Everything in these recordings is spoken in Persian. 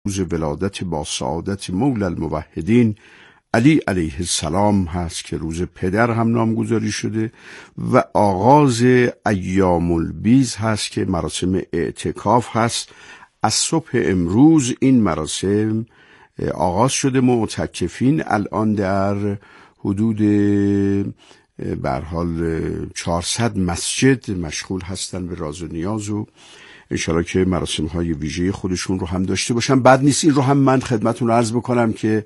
روز ولادت با سعادت مولا الموحدین علی علیه السلام هست که روز پدر هم نامگذاری شده و آغاز ایام البیض هست که مراسم اعتکاف هست. از صبح امروز این مراسم آغاز شده. معتکفین الان در حدود به هر حال 400 مسجد مشغول هستن به راز و نیاز و انشالله که مراسم های ویژه خودشون رو هم داشته باشن. بد نیست این رو هم من خدمتون رو عرض بکنم که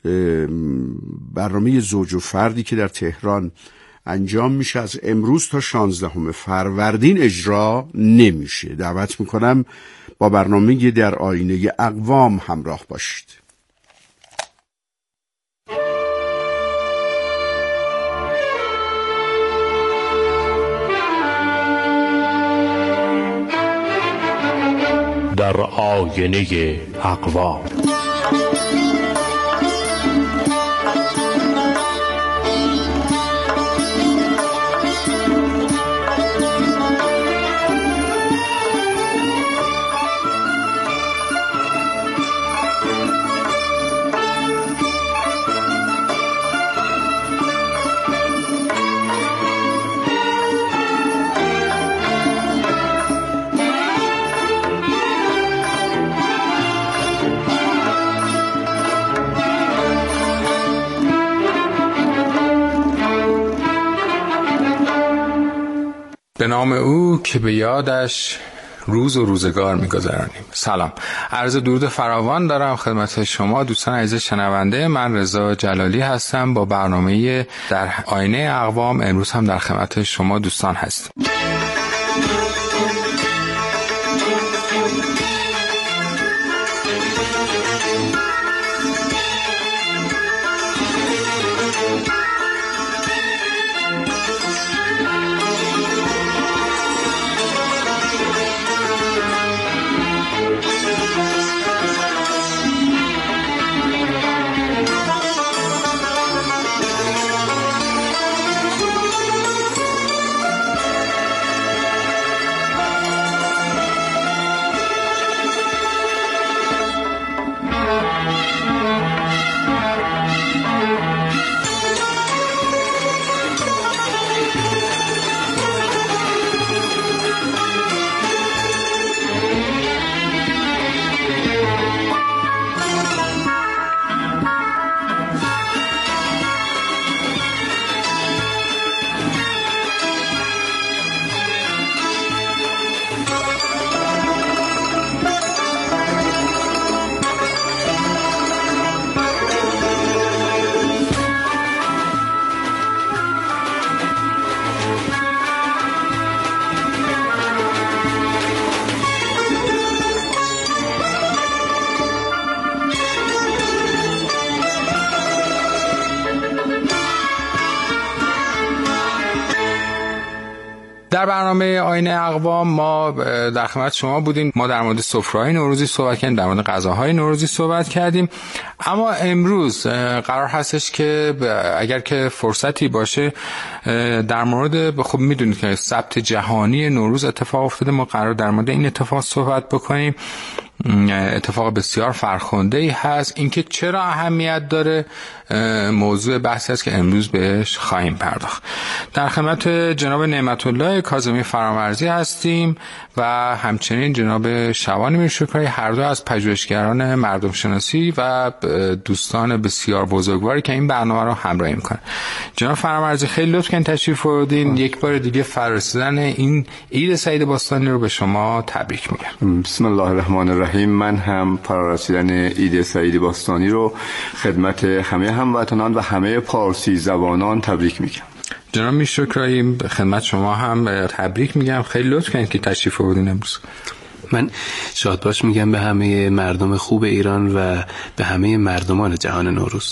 برنامه زوج و فردی که در تهران انجام میشه از امروز تا 16 فروردین اجرا نمیشه. دعوت میکنم با برنامه در آینه اقوام همراه باشید. در آینه اقوام. به نام او که به یادش روز و روزگار می‌گذرانیم. سلام، عرض درود فراوان دارم خدمت شما دوستان عزیز شنونده. من رضا جلالی هستم با برنامه در آینه اقوام. امروز هم در خدمت شما دوستان هستم. در برنامه آینه اقوام ما در خدمت شما بودیم. ما در مورد سفره‌های نوروزی صحبت کردیم، در مورد غذاهای نوروزی صحبت کردیم. اما امروز قرار هستش که اگر که فرصتی باشه در مورد خب میدونید که ثبت جهانی نوروز اتفاق افتاده، ما قرار در مورد این اتفاق صحبت بکنیم. اتفاق بسیار فرخنده‌ای هست. اینکه چرا اهمیت داره موضوع بحثی است که امروز بهش خواهیم پرداخت. در خدمت جناب نعمت الله کاظمی فرامرزی هستیم و همچنین جناب شعبان میرشکری، هر دو از پژوهشگران مردم شناسی و دوستان بسیار بزرگواری که این برنامه رو همراهی میکنن. جناب فرامرزی خیلی لطف کردین تشریف آوردین. یک بار دیگه فرارسیدن این عید سعید باستانی رو به شما تبریک میگم. بسم الله الرحمن الرحیم. من هم فرارسیدن عید سعید باستانی رو خدمت همه هموطنان و همه پارسی زبانان تبریک میگم. جناب میرشکری خدمت شما هم تبریک میگم. خیلی لطف کردین که تشریف آوردین امروز. من شادباش میگم به همه مردم خوب ایران و به همه مردمان جهان نوروز.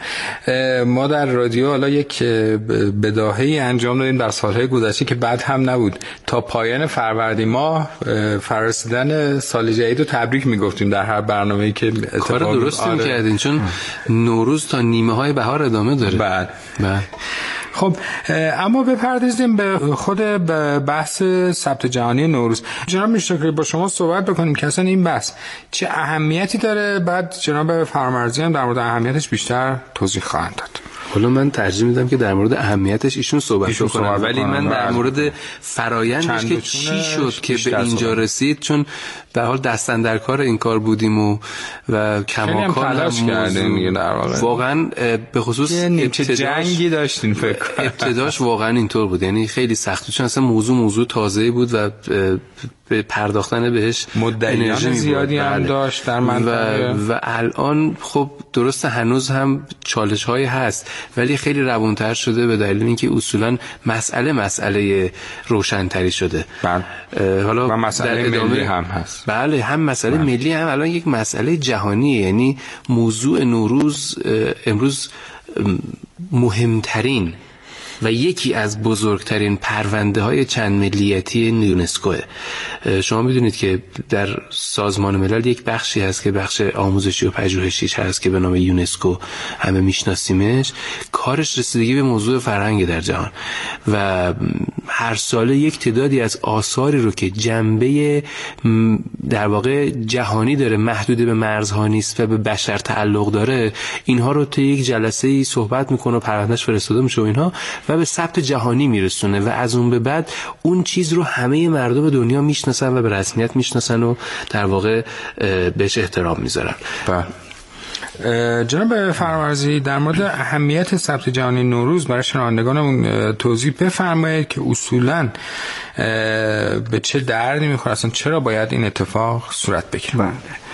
ما در رادیو حالا یک بداهه‌ای انجام دادیم در سالهای گذشته که بعد هم نبود. تا پایان فروردین ماه فرارسیدن سال جدید رو تبریک میگفتیم در هر برنامه‌ای که کار درستی می‌کردین، چون نوروز تا نیمه های بهار ادامه داره. بله. خب اما بپردازیم به خود بحث ثبت جهانی نوروز. جناب میرشکری با شما صحبت بکنیم که اصلا این بحث چه اهمیتی داره، بعد جناب فرامرزی هم در مورد اهمیتش بیشتر توضیح خواهند داد. حالا من ترجیح میدم که در مورد اهمیتش ایشون صحبت بکنن، ولی من در مورد فرایندش که چی شد که به اینجا رسید، چون به حال دست اندر کار این کار بودیم و کماکان تلاش کردیم دیگه در واقع. واقعا به خصوص جنگی داشتین فکر کنم. ابتداش واقعا اینطور بود، یعنی خیلی سخت، چون اصلا موضوع تازه‌ای بود و به پرداختن بهش مدعیان زیادی هم داشت در منطقه و الان خب درسته هنوز هم چالش‌هایی هست، ولی خیلی روونتر شده به دلیل اینکه اصولا مسئله روشن‌تری شده. بله. حالا و مسئله ملی هم هست. بله، هم مسئله ملی هم الان یک مسئله جهانیه. یعنی موضوع نوروز امروز مهمترین و یکی از بزرگترین پرونده های چند ملیتی یونسکوه. شما میدونید که در سازمان ملل یک بخشی هست که بخش آموزشی و پژوهشیش هست که به نام یونسکو همه میشناسیمش. کارش رسیدگی به موضوع فرهنگ در جهان و هر ساله یک تعدادی از آثاری رو که جنبه در واقع جهانی داره، محدود به مرزها نیست و به بشر تعلق داره، اینها رو تا یک جلسه‌ای صحبت میکنه و پروندهش فرستاده میشه و اینها و به ثبت جهانی میرسونه و از اون به بعد اون چیز رو همه مردم دنیا میشناسن و به رسمیت میشناسن و در واقع بهش احترام میذارن. جناب فرامرزی، در مورد اهمیت ثبت جهانی نوروز برای شنوندگانمون توضیح بفرمایید که اصولاً به چه دردی میخوره، اصلا چرا باید این اتفاق صورت بگیره؟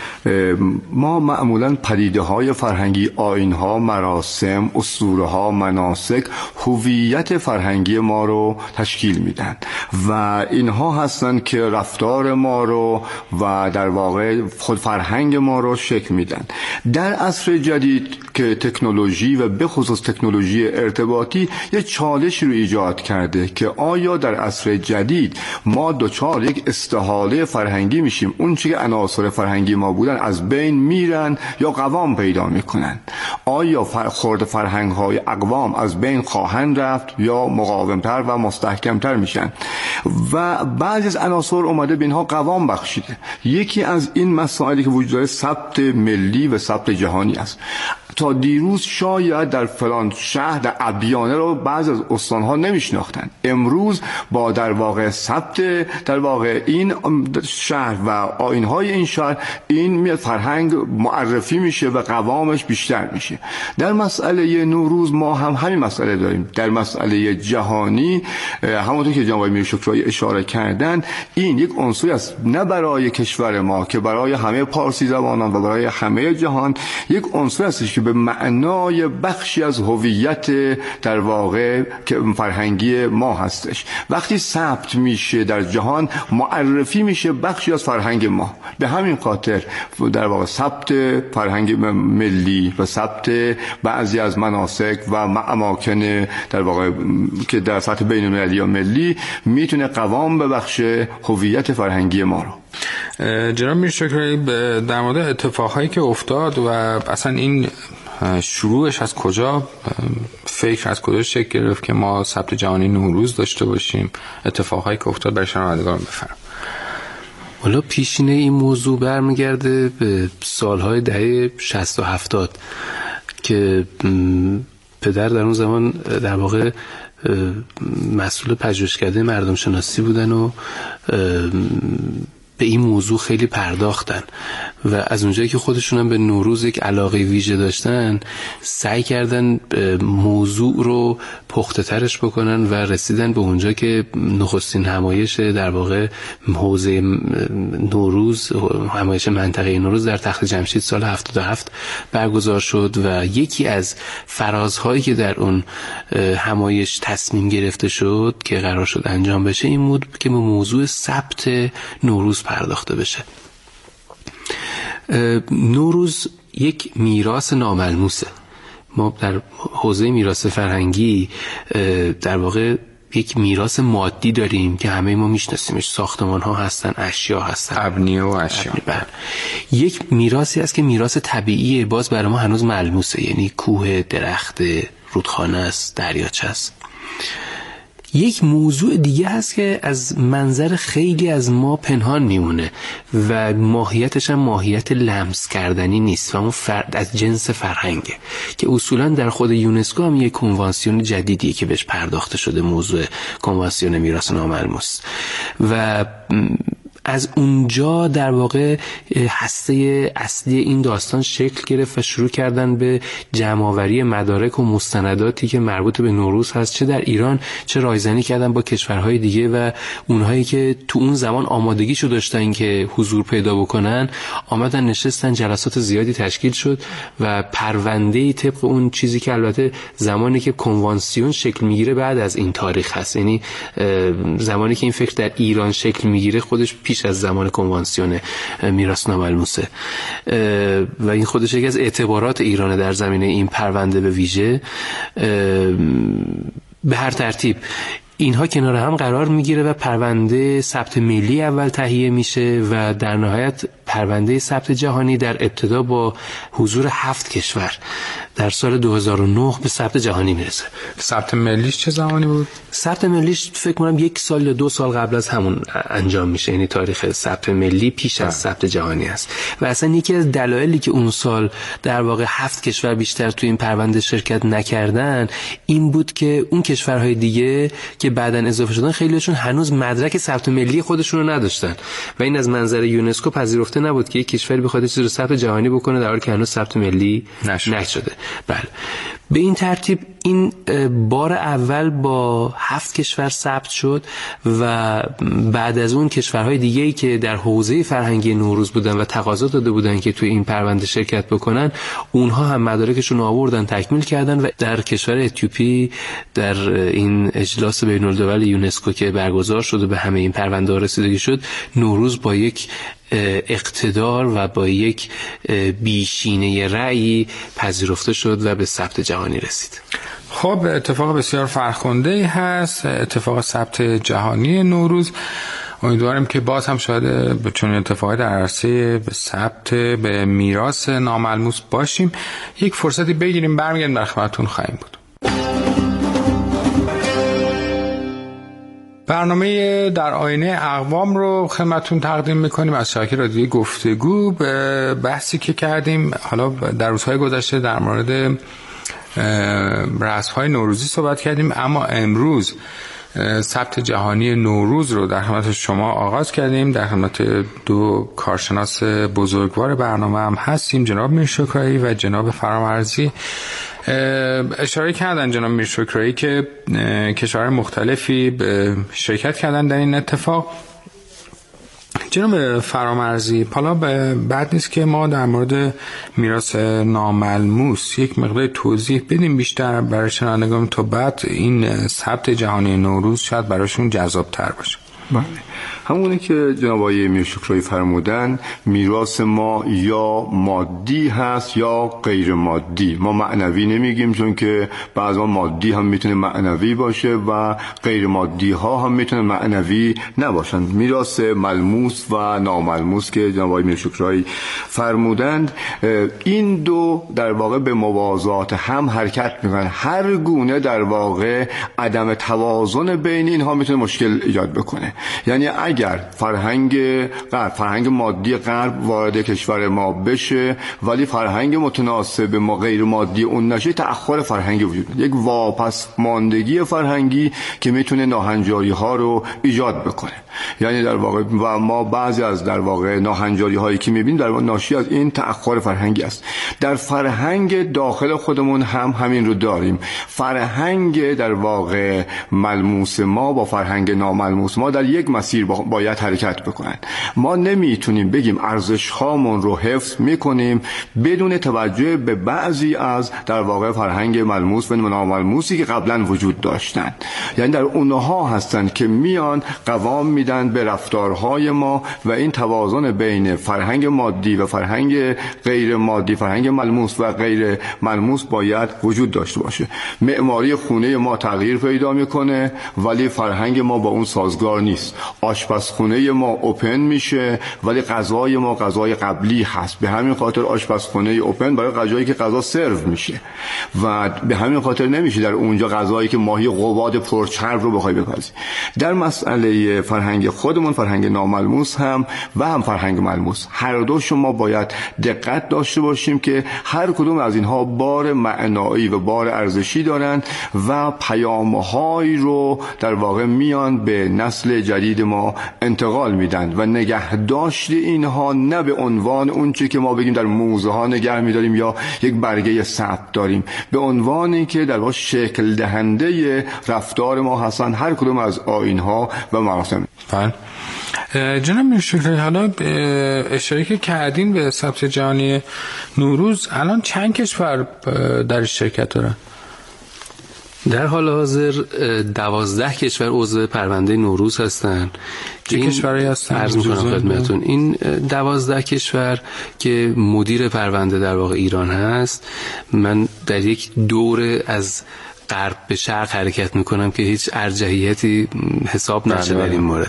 ما معمولاً پدیده‌های فرهنگی، آیین‌ها، مراسم، اسطوره‌ها، مناسک هویت فرهنگی ما رو تشکیل میدن و اینها هستن که رفتار ما رو و در واقع خود فرهنگ ما رو شکل میدن. در عصر جدید که تکنولوژی و به خصوص تکنولوژی ارتباطی یه چالش رو ایجاد کرده که آیا در عصر جدید ما دچار یک استحاله فرهنگی میشیم، اون چیزی که عناصر فرهنگی ما بودن از بین میرن یا قوام پیدا میکنن؟ آیا خرد فرهنگ های اقوام از بین خواهند رفت یا مقاومتر و مستحکمتر میشن؟ و بعضی از عناصر اومده به اینها قوام بخشیده. یکی از این مسائلی که وجود داره ثبت ملی و ثبت جهانی است. تا دیروز شاید در فلان شهر در ابیانه رو بعض از استانها نمیشناختن. امروز با در واقع ثبت در واقع این شهر و آیین‌های این شهر، این میاد فرهنگ معرفی میشه و قوامش بیشتر میشه. در مسئله نوروز ما هم همین مسئله داریم. در مسئله جهانی همونطور که جناب میرشکری اشاره کردن، این یک عنصری است نه برای کشور ما که برای همه پارسی زبانان و برای همه جهان، یک عنصر است که به معنای بخشی از هویت در واقع که فرهنگی ما هستش. وقتی ثبت میشه در جهان، معرفی میشه بخشی از فرهنگ ما. به همین خاطر در واقع ثبت فرهنگ ملی و ثبت بعضی از مناسک و اماکن در واقع که در سطح بین‌المللی و ملی میتونه قوام ببخشه هویت فرهنگی ما رو. جناب میرشکری، در مورد اتفاقهایی که افتاد و اصلا این شروعش از کجا، فکر از کجا شکل گرفت که ما ثبت جهانی نوروز داشته باشیم، اتفاقهایی که افتاد برای شنوندگان بفرمایید. حالا پیشینه این موضوع برمیگرده به سالهای دهه 60 و 70 که پدر در اون زمان در واقع مسئول پژوهشکده مردم شناسی بودن و به این موضوع خیلی پرداختن و از اونجایی که خودشون هم به نوروز یک علاقه ویژه داشتن، سعی کردن موضوع رو پخته ترش بکنن و رسیدن به اونجا که نخستین همایش در واقع حوزه نوروز، همایش منطقه نوروز در تخت جمشید سال 77 برگزار شد و یکی از فرازهایی که در اون همایش تصمیم گرفته شد که قرار شد انجام بشه این بود که به موضوع ثبت نوروز پرداخته بشه. نوروز یک میراث ناملموسه. ما در حوزه میراث فرهنگی در واقع یک میراث مادی داریم که همه ما میشناسیمش، ساختمان ها هستن، اشیا هستن، ابنیه و اشیا. یک میراثی هست که میراث طبیعیه، باز برای ما هنوز ملموسه، یعنی کوه، درخت، رودخانه است، دریاچه است. یک موضوع دیگه هست که از منظر خیلی از ما پنهان میمونه و ماهیتش هم ماهیت لمس کردنی نیست و اون از جنس فرهنگه که اصولا در خود یونسکو هم یک کنوانسیون جدیدیه که بهش پرداخته شده، موضوع کنوانسیون میراث ناملموس، و از اونجا در واقع هسته اصلی این داستان شکل گرفت و شروع کردن به جمع‌آوری مدارک و مستنداتی که مربوط به نوروز هست، چه در ایران چه رایزنی کردن با کشورهای دیگه و اونهایی که تو اون زمان آمادگیشو داشتن که حضور پیدا بکنن آمدن نشستن، جلسات زیادی تشکیل شد و پرونده‌ای طبق اون چیزی که البته زمانی که کنوانسیون شکل میگیره بعد از این تاریخ هست، یعنی زمانی که این فکر در ایران شکل میگیره خودش پیش از زمان کنوانسیون میراث ناملموسه و این خودش یکی از اعتبارات ایران در زمینه این پرونده به ویژه. به هر ترتیب اینها کنار هم قرار میگیره و پرونده ثبت ملی اول تهیه میشه و در نهایت پرونده ثبت جهانی در ابتدا با حضور 7 کشور در سال 2009 به ثبت جهانی میرسه. ثبت ملیش چه زمانی بود؟ ثبت ملیش فکر کنم 1 سال یا 2 سال قبل از همون انجام میشه، یعنی تاریخ ثبت ملی پیش از ثبت جهانی است و اصلا یکی از دلایلی که اون سال در واقع 7 کشور بیشتر تو این پرونده شرکت نکردن این بود که اون کشورهای دیگه که بعداً اضافه شدن خیلیشون هنوز مدرک ثبت ملی خودشون رو نداشتن و این از منظر یونسکو پذیرفته نبود که یک کشوری بخواد چیزی رو ثبت جهانی بکنه در حالی که هنوز ثبت ملی نشده. بله، به این ترتیب این بار اول با 7 کشور ثبت شد و بعد از اون کشورهای دیگه‌ای که در حوزه فرهنگی نوروز بودن و تقاضا داده بودن که توی این پرونده شرکت بکنن اونها هم مدارکشون آوردن، تکمیل کردن و در کشور اتیوپی در این اجلاس بین‌الدولی یونسکو که برگزار شد و به همه این پرونده رسیدگی شد، نوروز با یک اقتدار و با یک بیشینه رأی پذیرفته شد و به ثبت جهانی رسید. خب اتفاق بسیار فرخنده‌ای هست، اتفاق ثبت جهانی نوروز. امیدوارم که باز هم شاید به چنین اتفاقی در عرصه ثبت به میراث ناملموس باشیم. یک فرصتی بگیریم برمیگردیم در خدمتتون خواهیم بود. برنامه در آینه اقوام رو خدمتتون تقدیم میکنیم از شبکه رادیویی گفتگو. به بحثی که کردیم حالا در روزهای گذشته در مورد رسم‌های نوروزی صحبت کردیم، اما امروز ثبت جهانی نوروز رو در خدمت شما آغاز کردیم. در خدمت 2 کارشناس بزرگوار برنامه هم هستیم، جناب میرشکرایی و جناب فرامرزی. اشاره کردن جناب میرشکرایی که کشورهای مختلفی شرکت کردن در این اتفاق. جناب فرامرزی، حالا بعد نیست که ما در مورد میراث ناملموس یک مقدار توضیح بدیم بیشتر برای شنوندگان تا بعد این ثبت جهانی نوروز شاید براشون جذاب‌تر باشه. بله، همونی که جناب آقای میرشکرایی فرمودن، میراث ما یا مادی هست یا غیر مادی. ما معنوی نمیگیم چون که بعضا مادی هم میتونه معنوی باشه و غیر مادی ها هم میتونه معنوی نباشن. میراث ملموس و ناملموس که جناب آقای میرشکرایی فرمودند، این دو در واقع به موازات هم حرکت میکنن. هر گونه در واقع عدم توازن بین اینها میتونه مشکل ایجاد بکنه. یعنی اگر فرهنگ مادی غرب وارد کشور ما بشه ولی فرهنگ متناسب ما غیر مادی اون نشه، تأخر فرهنگی وجود داره، یک واپس ماندگی فرهنگی که میتونه ناهنجاری ها رو ایجاد بکنه. یعنی در واقع و ما بعضی از در واقع ناهنجاری هایی که میبینیم در واقع ناشی از این تأخر فرهنگی است. در فرهنگ داخل خودمون هم همین رو داریم. فرهنگ در واقع ملموس ما با فرهنگ ناملموس ما در یک مسیر باید حرکت بکنن. ما نمیتونیم بگیم ارزش هامون رو حفظ میکنیم بدون توجه به بعضی از در واقع فرهنگ ملموس و ناملموسی که قبلا وجود داشتن. یعنی در اونها هستن که میان قوام میدن به رفتارهای ما و این توازن بین فرهنگ مادی و فرهنگ غیر مادی، فرهنگ فرهنگ ملموس و غیر ملموس باید وجود داشته باشه. معماری خونه ما تغییر پیدا میکنه ولی فرهنگ ما با اون سازگار نیست. آشپزخونه ما اوپن میشه ولی غذای ما غذای قبلی هست. به همین خاطر آشپزخونه اوپن برای غذایی که غذا سرو میشه و به همین خاطر نمیشه در اونجا غذایی که ماهی قواد پرچرب رو بخوای بپزی. در مسئله فرهنگ خودمون، فرهنگ ناملموس هم و هم فرهنگ ملموس، هر دو شما باید دقت داشته باشیم که هر کدوم از اینها بار معنایی و بار ارزشی دارن و پیام‌هایی رو در واقع میان به نسل جدید ما انتقال میدن و نگهداشت اینها نه به عنوان اون چیزی که ما بگیم در موزه ها نگه می‌داریم یا یک برگه ثبت داریم، به عنوانی که در واقع شکل دهنده رفتار ما هستن هر کدوم از آیین‌ها و مراسم. جناب میرشکری، حالا اشاره که کردین به ثبت جهانی نوروز، الان چند کشور در شرکت دارن؟ در حال حاضر 12 کشور عضو پرونده نوروز هستن. چه کشورهایی هستن؟ عرض می‌کنم خدمتتون این 12 کشور که مدیر پرونده در واقع ایران هست. من در یک دور از غرب به شرق حرکت میکنم که هیچ ارجحیتی حساب نشه در این مورد.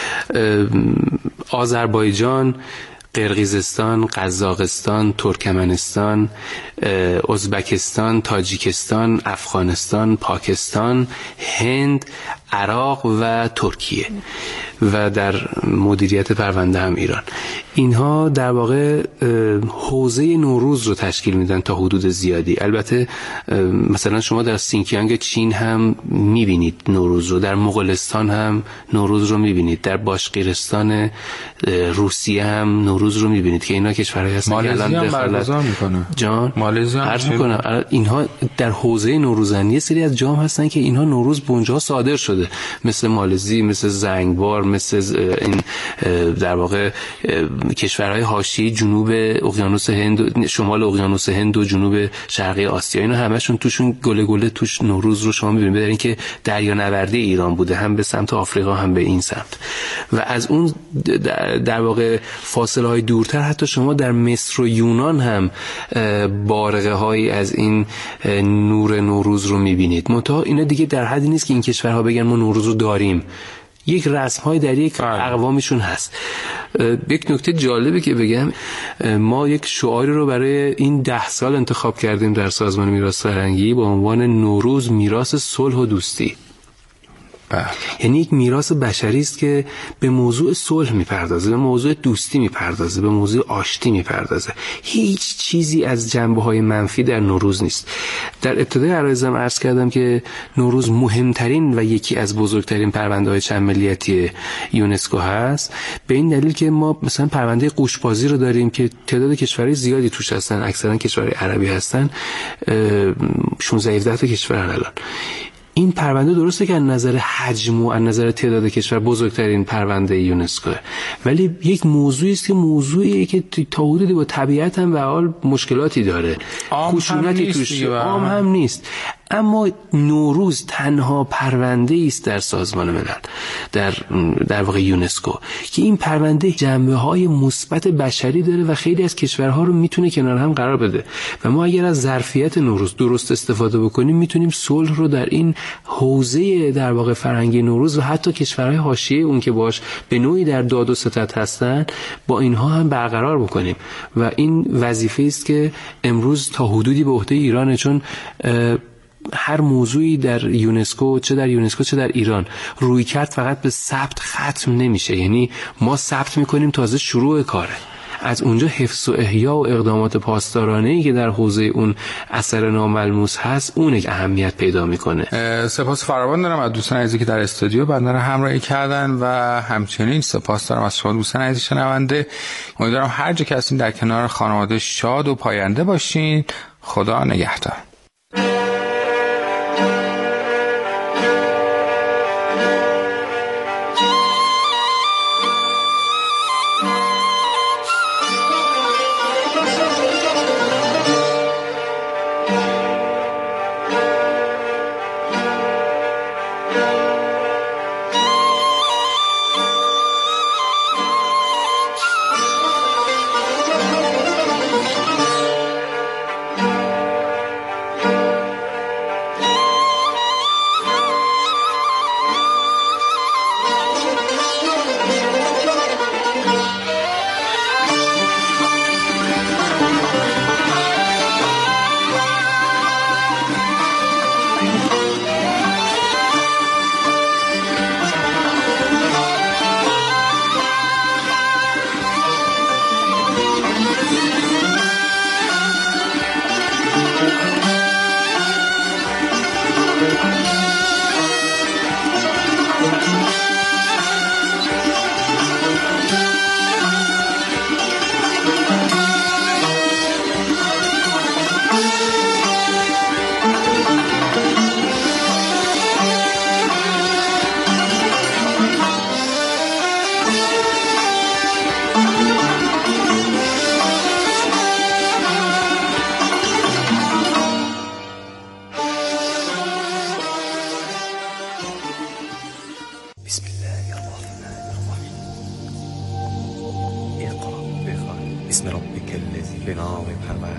آذربایجان، قرقیزستان، قزاقستان، ترکمنستان، ازبکستان، تاجیکستان، افغانستان، پاکستان، هند، عراق و ترکیه و در مدیریت پرونده هم ایران. اینها در واقع حوزه نوروز رو تشکیل میدن تا حدود زیادی. البته مثلا شما در سینکیانگ چین هم میبینید نوروز رو، در مغولستان هم نوروز رو میبینید، در باشقیرستان روسیه هم نوروز رو میبینید که اینا کشورهایی هستن که الان برگزار میکنه. جان مالزی هم عرض میکنم اینها در حوزه نوروزن. یه سری از جام هستن که اینها نوروز به اونجا صادر شده، مثل مالزی، مثل زنگبار، مثل این در واقع کشورهای حاشیه جنوب اقیانوس هند، شمال اقیانوس هند و جنوب شرقی آسیا، اینا همشون توشون گله توش نوروز رو شما می‌بینید. بدین که دریانوردی ایران بوده، هم به سمت آفریقا هم به این سمت. و از اون در واقع فاصله های دورتر حتی شما در مصر و یونان هم بارقه هایی از این نور نوروز رو می‌بینید. منتها اینا دیگه در حدی نیست که این کشورها بگن ما نوروز رو داریم. یک رسم‌های در یک اقوامشون هست. یک نکته جالبه که بگم، ما یک شعاری رو برای این 10 سال انتخاب کردیم در سازمان میراث فرهنگی با عنوان نوروز میراث صلح و دوستی. یعنی یک میراث بشری است که به موضوع صلح میپردازه، به موضوع دوستی میپردازه، به موضوع آشتی میپردازه. هیچ چیزی از جنبه‌های منفی در نوروز نیست. در ابتدای عرایزم عرض کردم که نوروز مهمترین و یکی از بزرگترین پرونده‌های چند ملیتی یونسکو هست، به این دلیل که ما مثلا پرونده قوشبازی رو داریم که تعداد کشورهای زیادی توش هستن، اکثرا کشورهای عربی هستن، 16-17 تا کشور الان. این پرونده درسته که از نظر حجم و از نظر تعداد کشور بزرگترین پرونده یونسکوه، ولی یک موضوعی است که موضوعیه که تا حدودی با طبیعت هم به حال مشکلاتی داره، خشونتی توش عام هم نیست. اما نوروز تنها پرونده است در سازمان ملل، در واقع یونسکو، که این پرونده جنبه‌های مثبت بشری داره و خیلی از کشورها رو میتونه کنار هم قرار بده. و ما اگر از ظرفیت نوروز درست استفاده بکنیم میتونیم صلح رو در این حوزه در واقع فرهنگی نوروز و حتی کشورهای حاشیه اون که باش به نوعی در داد و ستد هستن با اینها هم برقرار بکنیم. و این وظیفه است که امروز تا حدودی به عهده ایرانه، چون هر موضوعی در یونسکو، چه در یونسکو چه در ایران، روی کرد فقط به ثبت ختم نمیشه. یعنی ما ثبت میکنیم تازه شروع کاره، از اونجا حفظ و احیا و اقدامات پاسدارانه‌ای که در حوزه اون اثر ناملموس هست اون یک اهمیت پیدا میکنه. سپاس فراوان دارم از دوستان عزیزی که در استودیو بنده رو همراهی کردن و همچنین سپاس دارم از شما دوستان عزیز شنونده. امیدوارم هر جا که هستین در کنار خانواده شاد و پاینده باشین. خدا نگهدار.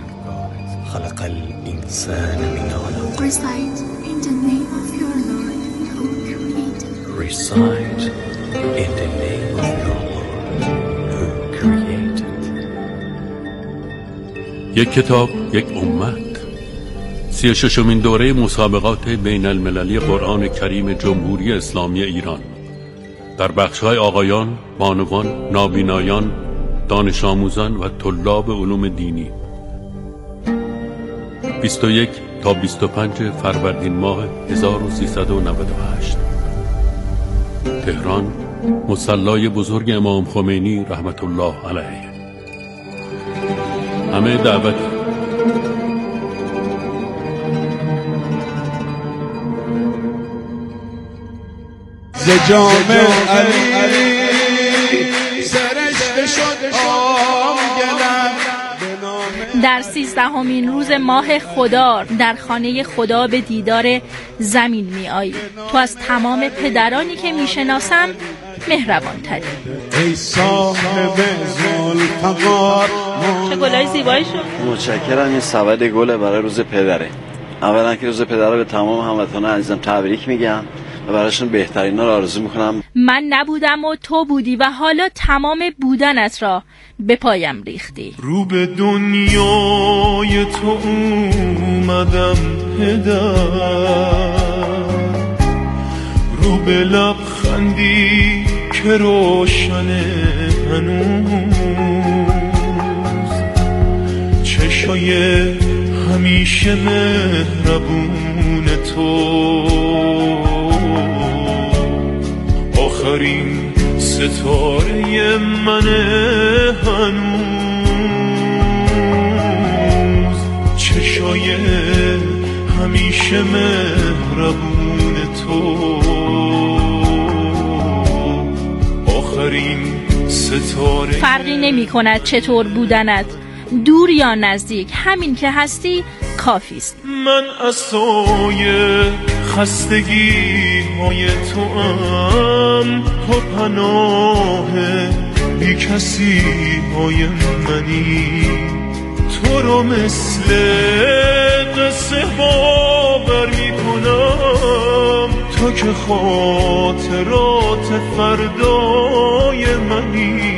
خلق الإنسان من علق. Recite in the name of your Lord who created. Recite in the name of your Lord who created. یک کتاب، یک امت. 36مین دوره مسابقات بین المللی قرآن کریم جمهوری اسلامی ایران در بخش‌های آقایان، بانوان، نابینایان، دانش آموزان و طلاب علوم دینی 21 تا 25 فروردین ماه 1398 تهران، مصلی بزرگ امام خمینی رحمت الله علیه. همه دعوت ز جام علی سرشته شد آم گلم. در 13مین روز ماه خودار در خانه خدا به دیدار زمین می آیی. تو از تمام پدرانی که می شناسم مهربان تری. ای صاحب ذوالفقار. چه گلای زیبایی شد. متشکرم. این سبد گل برای روز پدره. اولا که روز پدر رو به تمام هموطنان عزیزم تبریک میگم و براشون بهترینا رو آرزو میکنم. من نبودم و تو بودی و حالا تمام بودنت را به پایم ریختی. رو به دنیای تو اومدم پدر، رو به لبخندی که روشن هنوز، چشای همیشه مهربون تو، آخرین ستاره من هنوز، چشای همیشه مهربون تو، آخرین ستاره. فرقی نمی کند چطور بودنت، دور یا نزدیک، همین که هستی کافیست. من عصای خستگی های تو ام، تو پناه بی کسی های منی، تو رو مثل قصه باور می کنم، تو که خاطرات فردای منی.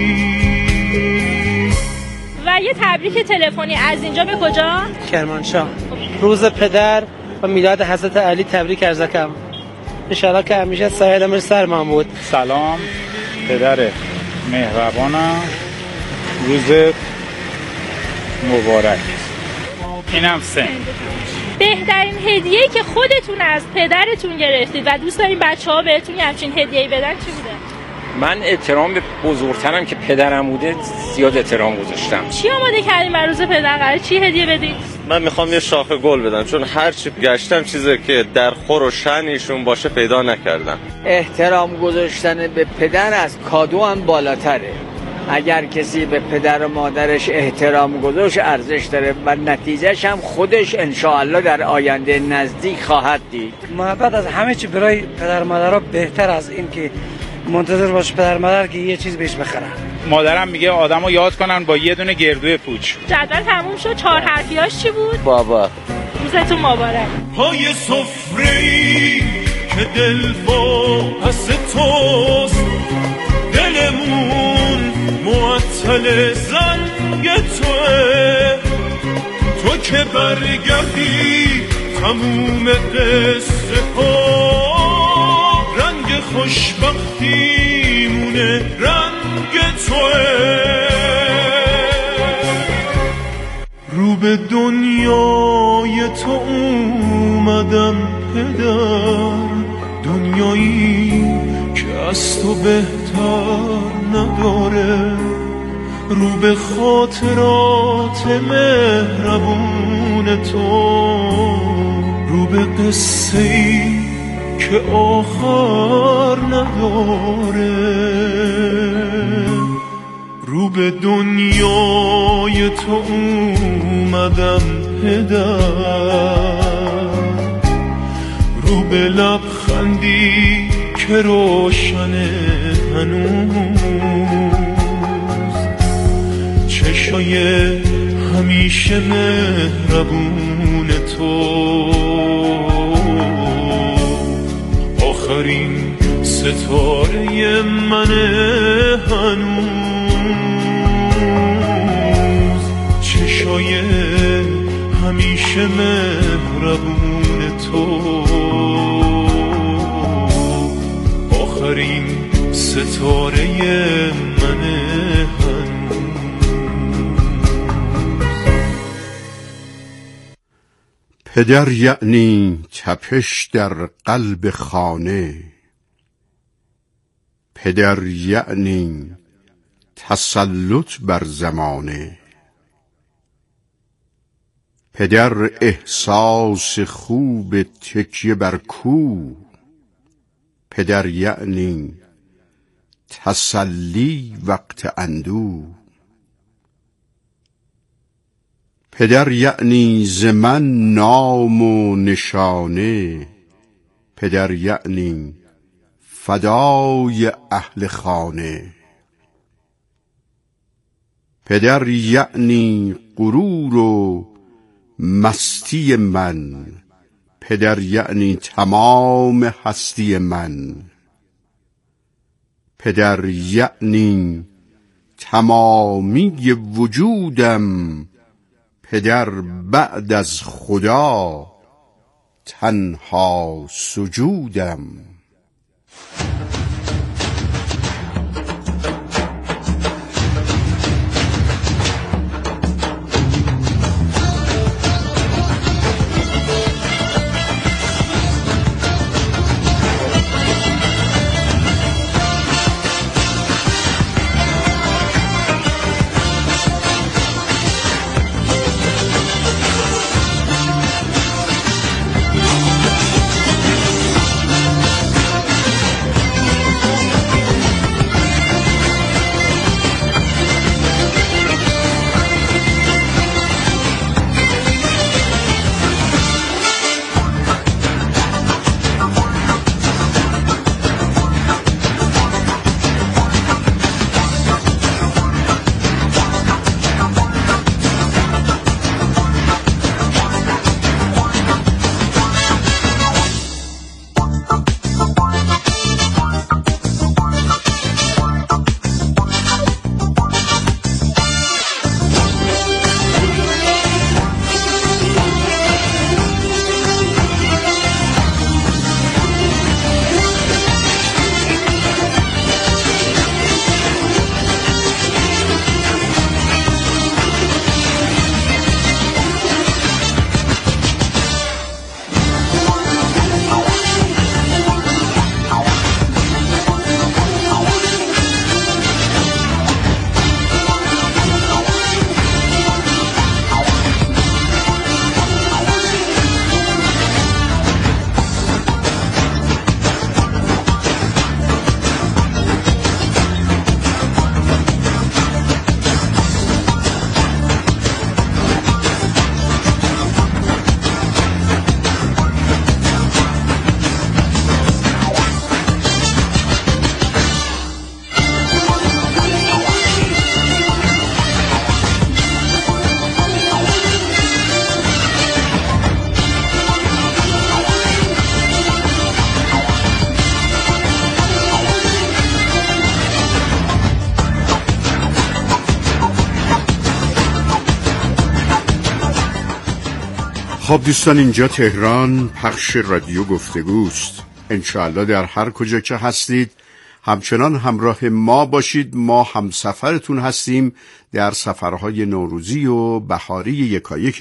و یه تبریک تلفنی از اینجا به کجا؟ کرمانشاه. روز پدر و میلاد حضرت علی تبریک عرض کنم. انشالله که همیشه سایه سر محمود. سلام پدر مهربانم، روز مبارک. اینم سن. بهترین هدیه‌ای که خودتون از پدرتون گرفتید و دوست دارین بچه‌ها بهتون همچین هدیه‌ای بدن چی بوده؟ من احترام به بزرگترم که پدرم بوده زیاد احترام گذاشتم. چی آماده کردین برای روز پدر؟ قراره چی هدیه بدید؟ من میخوام یه شاخه گل بدم، چون هر چی گشتم چیزی که در خور و شأن ایشون باشه پیدا نکردم. احترام گذاشتن به پدر از کادو هم بالاتره. اگر کسی به پدر و مادرش احترام گذاشت ارزش داره و نتیجهش هم خودش انشاءالله در آینده نزدیک خواهد دید. محبت از همه چی برای پدر و مادرها بهتر از این که منتظر باشه پدر مادر که یه چیز بهش بخرن. مادرم میگه آدمو یاد کنن با یه دونه گردوی پوچ. جدول تموم شد. 4 حرفیاش چی بود؟ بابا. روزتون مبارک. پای سفره‌ای که دل با پس توست، دلمون معطل زنگ توه، تو که برگردی تموم قصه ها رنگ خوشبختیمونه، رنگ توه. رو به دنیای تو اومدم پدر، دنیایی که از تو بهتر نداره، رو به خاطرات مهربون تو، رو به قصه‌ای که آخر نداره، رو به دنیای تو اومدم پدر، رو به لبخندی که روشن هنوز، چشای همیشه مهربون تو، آخرین ستاره من هنوز، چشای همیشه مهربون تو، آخرین ستاره من هنوز. پدر یعنی تپش در قلب خانه، پدر یعنی تسلط بر زمانه، پدر احساس خوب تکیه بر کوه، پدر یعنی تسلی وقت اندوه، پدر یعنی ز من نام و نشانه، پدر یعنی فدای اهل خانه، پدر یعنی غرور و مستی من، پدر یعنی تمام هستی من، پدر یعنی تمامی وجودم، پدر بعد از خدا تنها سجودم. خب دوستان، اینجا تهران، پخش رادیو گفتگوست. انشاءالله در هر کجا که هستید همچنان همراه ما باشید. ما همسفرتون هستیم در سفرهای نوروزی و بهاری یکایک